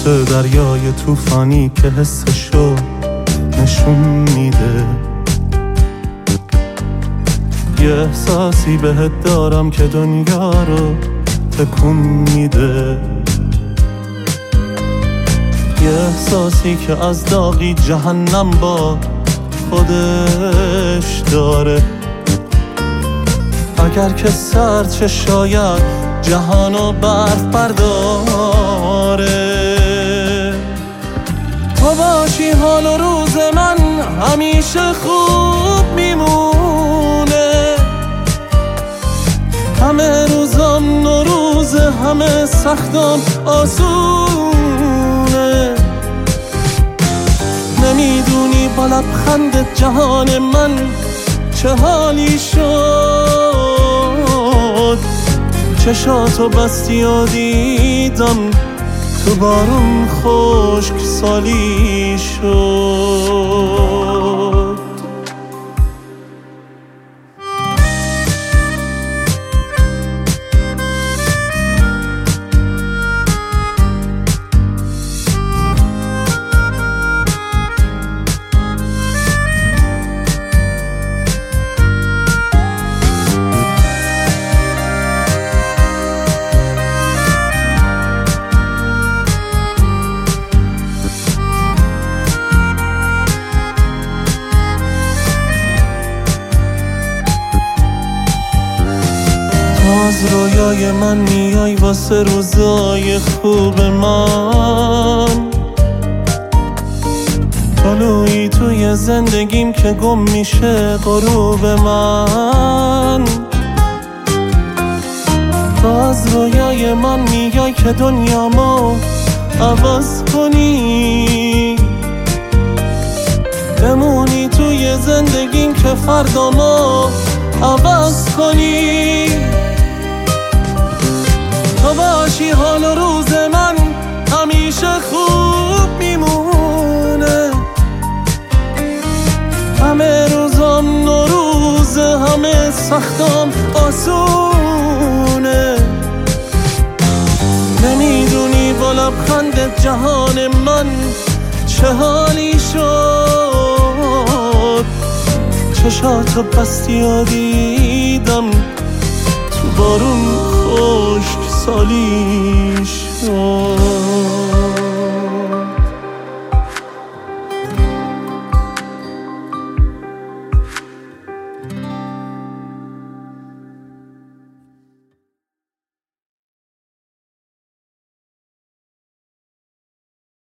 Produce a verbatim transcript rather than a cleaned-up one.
مثل دریای طوفانی که حسشو نشون میده. یه احساسی بهت دارم که دنیا رو تکون میده. یه احساسی که از داغی جهنم با خودش داره. اگر که سرچه شاید جهانو برف برداره. تو باشی حال و روز من همیشه خوب میمونه. همه روزم نوروزه، همه سختم آسونه. نمیدونی با لبخندت جهان من چه حالی شد. چشاتو بستی و دیدم تو بارون خشک سالی شد. از رویای من میای واسه روزای خوب من. طلوعی توی زندگیم که گم میشه غروب من. تو از رویای من میای که دنیامو عوض کنی. بمونی توی زندگیم که فردامو عوض کنی. تو باشی حال و روز من همیشه خوب میمونه. همه روزم نوروزه، همه سختم آسونه. نمیدونی با لبخندت جهان من چه حالی شد. چشاتو بستی و دیدم تو بارون خشک سالی شد.